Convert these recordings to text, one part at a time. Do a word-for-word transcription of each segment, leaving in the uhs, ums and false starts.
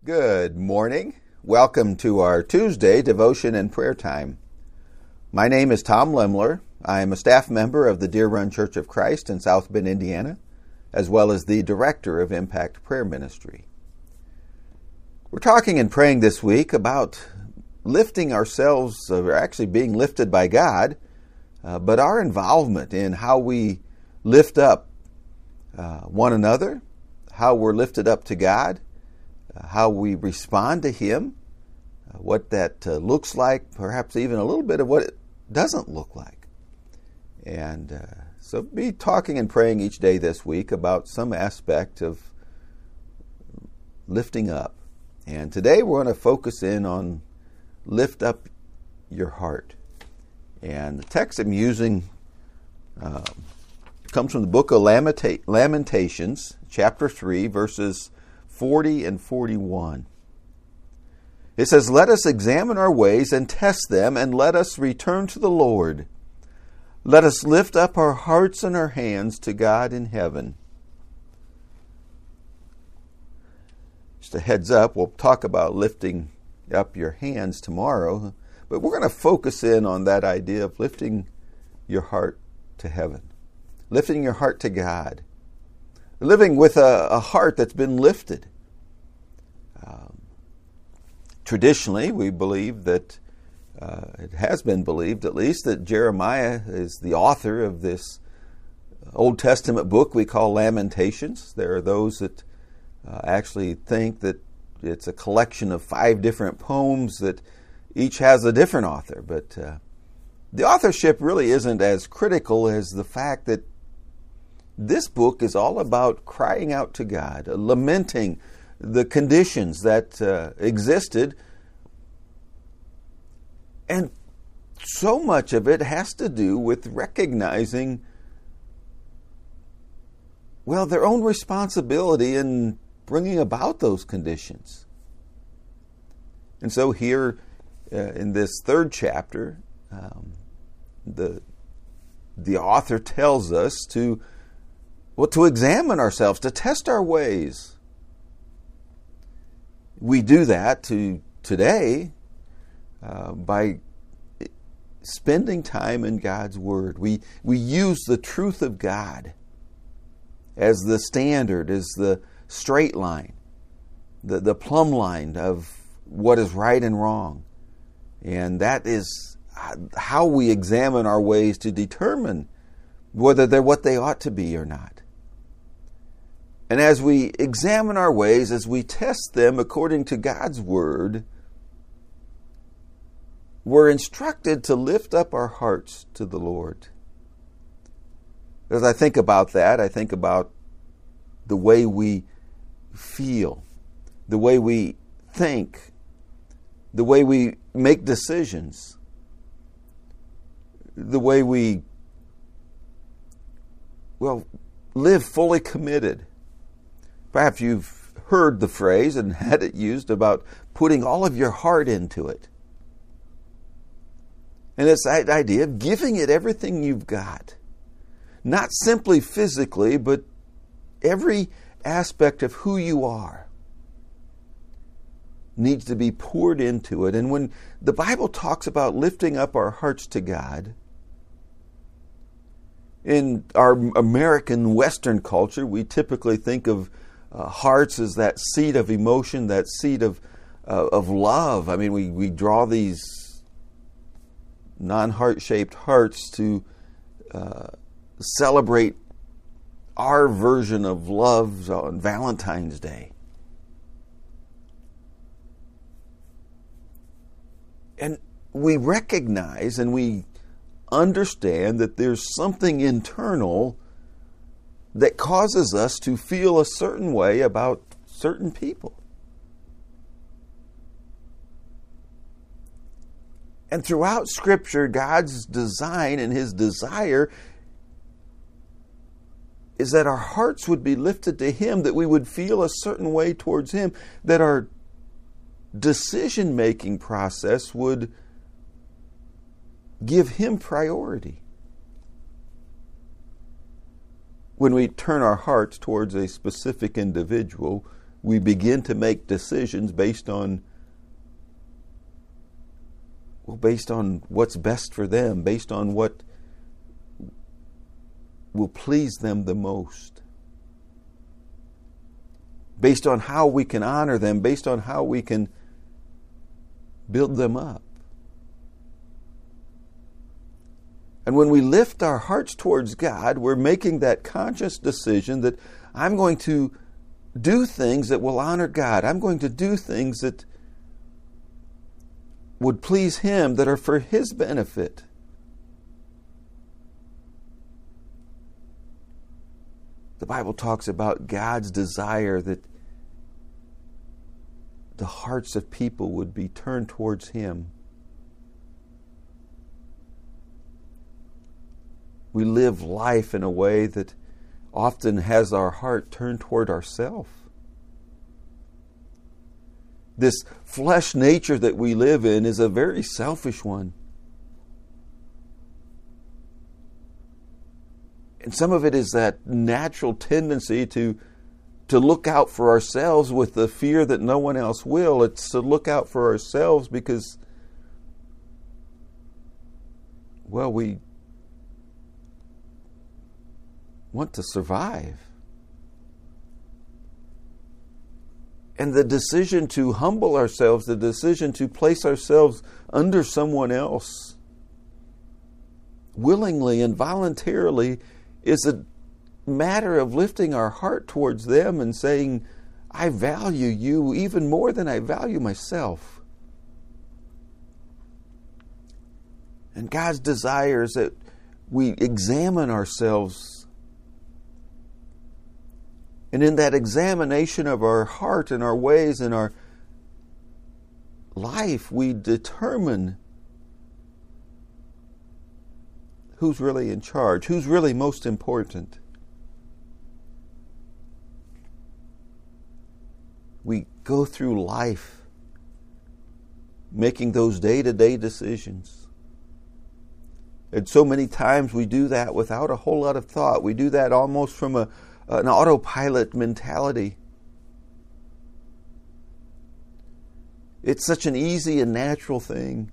Good morning. Welcome to our Tuesday devotion and prayer time. My name is Tom Lemler. I am a staff member of the Deer Run Church of Christ in South Bend, Indiana, as well as the director of Impact Prayer Ministry. We're talking and praying this week about lifting ourselves, or actually being lifted by God, uh, but our involvement in how we lift up uh, one another, how we're lifted up to God, uh, how we respond to Him, uh, what that uh, looks like, perhaps even a little bit of what it doesn't look like. And uh, so be talking and praying each day this week about some aspect of lifting up. And today we're going to focus in on lift up your heart. And the text I'm using uh, comes from the book of Lamenta- Lamentations, chapter three, verses forty and forty-one. It says, "Let us examine our ways and test them, and let us return to the Lord. Let us lift up our hearts and our hands to God in heaven." Just a heads up, we'll talk about lifting up your hands tomorrow, but we're going to focus in on that idea of lifting your heart to heaven, lifting your heart to God, living with a, a heart that's been lifted. Um, traditionally, we believe that, uh, it has been believed at least, that Jeremiah is the author of this Old Testament book we call Lamentations. There are those that uh, actually think that it's a collection of five different poems that each has a different author. But uh, the authorship really isn't as critical as the fact that this book is all about crying out to God, lamenting the conditions that uh, existed. And so much of it has to do with recognizing, well, their own responsibility in bringing about those conditions. And so here uh, in this third chapter, um, the the author tells us to well to examine ourselves, to test our ways. We do that to today uh, by spending time in God's Word. We we use the truth of God as the standard, as the straight line, the, the plumb line of what is right and wrong. And that is how we examine our ways to determine whether they're what they ought to be or not. And as we examine our ways, as we test them according to God's Word, we're instructed to lift up our hearts to the Lord. As I think about that, I think about the way we feel, the way we think, the way we make decisions, the way we, well, live fully committed. Perhaps you've heard the phrase and had it used about putting all of your heart into it. And it's that idea of giving it everything you've got. Not simply physically, but every aspect of who you are needs to be poured into it. And when the Bible talks about lifting up our hearts to God, in our American Western culture, we typically think of Uh, hearts as that seat of emotion, that seat of uh, of love. I mean, we, we draw these non-heart-shaped hearts to uh, celebrate our version of love on Valentine's Day. And we recognize and we understand that there's something internal that causes us to feel a certain way about certain people. And throughout Scripture, God's design and His desire is that our hearts would be lifted to Him, that we would feel a certain way towards Him, that our decision-making process would give Him priority. When we turn our hearts towards a specific individual, we begin to make decisions based on well, based on what's best for them, based on what will please them the most, based on how we can honor them, based on how we can build them up. And when we lift our hearts towards God, we're making that conscious decision that I'm going to do things that will honor God. I'm going to do things that would please Him, that are for His benefit. The Bible talks about God's desire that the hearts of people would be turned towards Him. We live life in a way that often has our heart turned toward ourselves. This flesh nature that we live in is a very selfish one. And some of it is that natural tendency to, to look out for ourselves with the fear that no one else will. It's to look out for ourselves because, well, we want to survive. And the decision to humble ourselves, the decision to place ourselves under someone else, willingly and voluntarily, is a matter of lifting our heart towards them and saying, I value you even more than I value myself. And God's desire is that we examine ourselves. And in that examination of our heart and our ways and our life, we determine who's really in charge, who's really most important. We go through life making those day-to-day decisions. And so many times we do that without a whole lot of thought. We do that almost from a an autopilot mentality. It's such an easy and natural thing.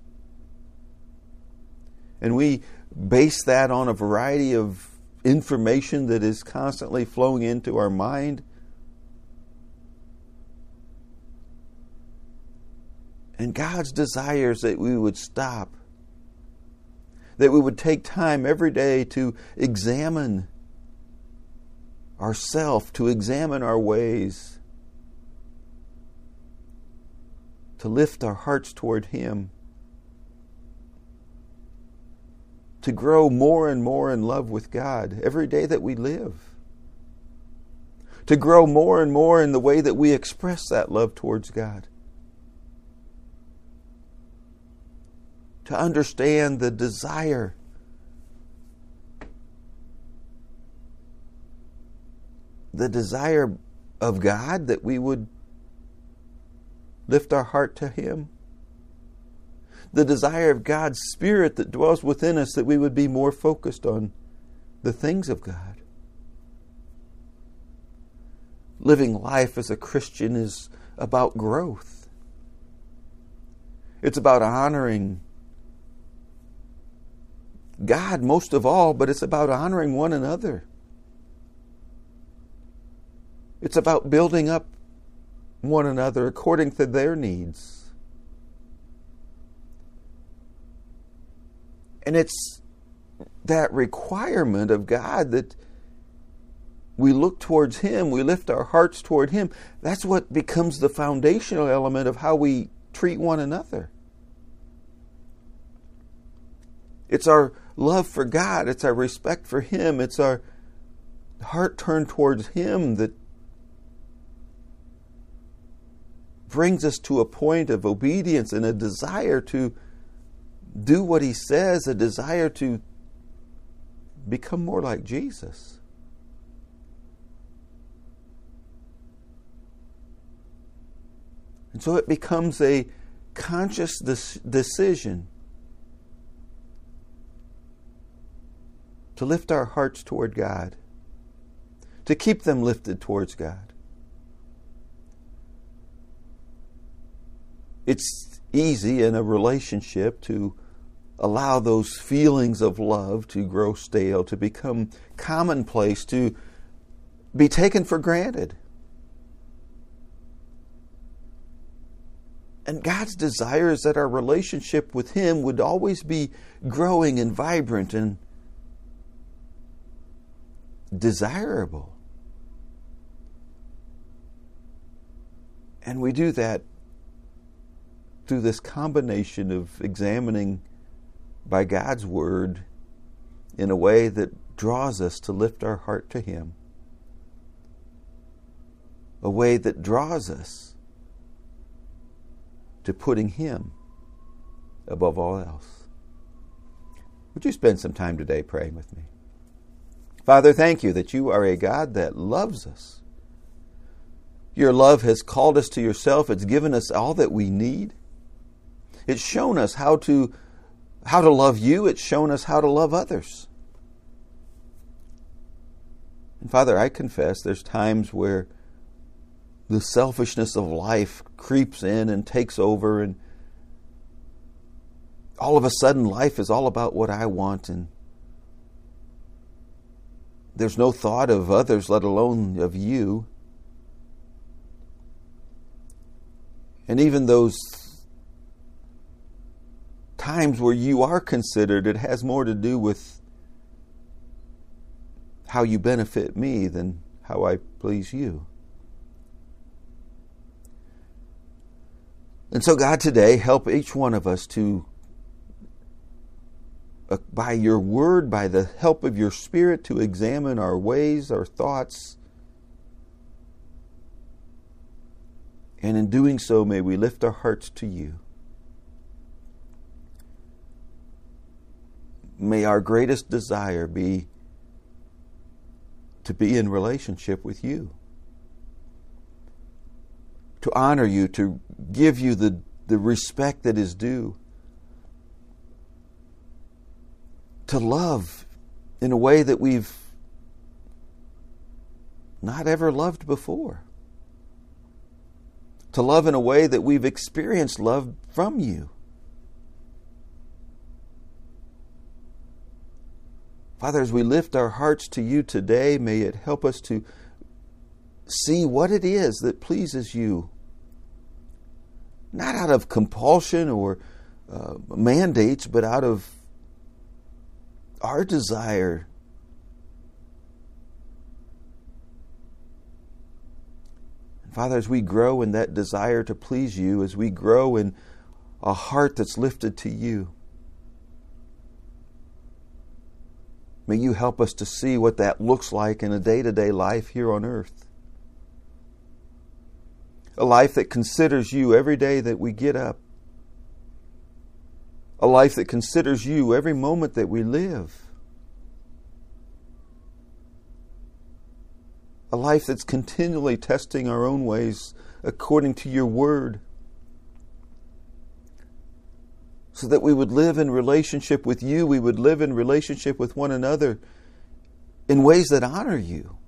And we base that on a variety of information that is constantly flowing into our mind. And God's desire is that we would stop, that we would take time every day to examine ourselves, to examine our ways, to lift our hearts toward Him, to grow more and more in love with God every day that we live, to grow more and more in the way that we express that love towards God, to understand the desire the desire of God that we would lift our heart to Him. The desire of God's Spirit that dwells within us that we would be more focused on the things of God. Living life as a Christian is about growth. It's about honoring God most of all, but it's about honoring one another. It's about building up one another according to their needs. And it's that requirement of God that we look towards Him, we lift our hearts toward Him. That's what becomes the foundational element of how we treat one another. It's our love for God, it's our respect for Him, it's our heart turned towards Him that brings us to a point of obedience and a desire to do what He says, a desire to become more like Jesus. And so it becomes a conscious des- decision to lift our hearts toward God, to keep them lifted towards God. It's easy in a relationship to allow those feelings of love to grow stale, to become commonplace, to be taken for granted. And God's desire is that our relationship with Him would always be growing and vibrant and desirable. And we do that through this combination of examining by God's Word in a way that draws us to lift our heart to Him. A way that draws us to putting Him above all else. Would you spend some time today praying with me? Father, thank you that you are a God that loves us. Your love has called us to yourself. It's given us all that we need. It's shown us how to, how to love you. It's shown us how to love others. And Father, I confess there's times where the selfishness of life creeps in and takes over, and all of a sudden life is all about what I want, and there's no thought of others, let alone of you. And even those times where you are considered, it has more to do with how you benefit me than how I please you. And so, God, today, help each one of us to, uh, by your word, by the help of your Spirit, to examine our ways, our thoughts. And in doing so, may we lift our hearts to you. May our greatest desire be to be in relationship with you. To honor you, to give you the, the respect that is due. To love in a way that we've not ever loved before. To love in a way that we've experienced love from you. Father, as we lift our hearts to you today, may it help us to see what it is that pleases you. Not out of compulsion or uh, mandates, but out of our desire. And Father, as we grow in that desire to please you, as we grow in a heart that's lifted to you, may you help us to see what that looks like in a day-to-day life here on earth. A life that considers you every day that we get up. A life that considers you every moment that we live. A life that's continually testing our own ways according to your word. So that we would live in relationship with you, we would live in relationship with one another in ways that honor you.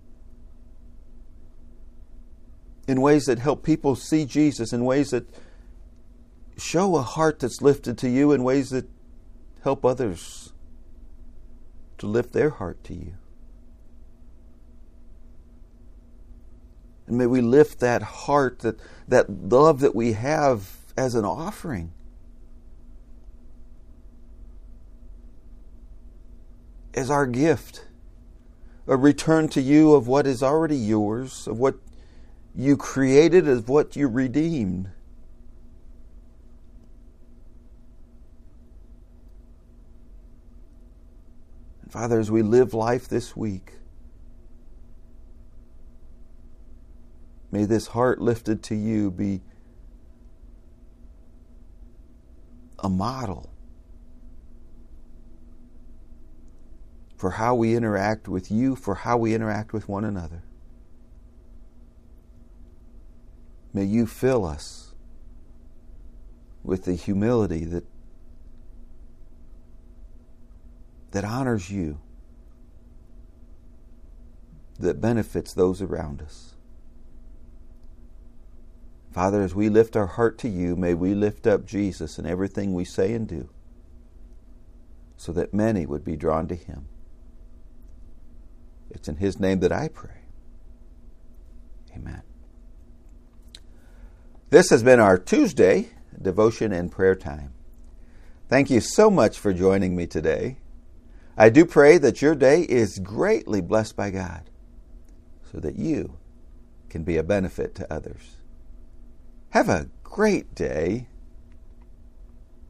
In ways that help people see Jesus, in ways that show a heart that's lifted to you, in ways that help others to lift their heart to you. And may we lift that heart, that, that love that we have as an offering. As our gift, a return to you of what is already yours, of what you created, of what you redeemed. And Father, as we live life this week, may this heart lifted to you be a model for how we interact with you, for how we interact with one another. May you fill us with the humility that, that honors you, that benefits those around us. Father, as we lift our heart to you, may we lift up Jesus in everything we say and do, so that many would be drawn to him. It's in his name that I pray. Amen. This has been our Tuesday devotion and prayer time. Thank you so much for joining me today. I do pray that your day is greatly blessed by God, so that you can be a benefit to others. Have a great day,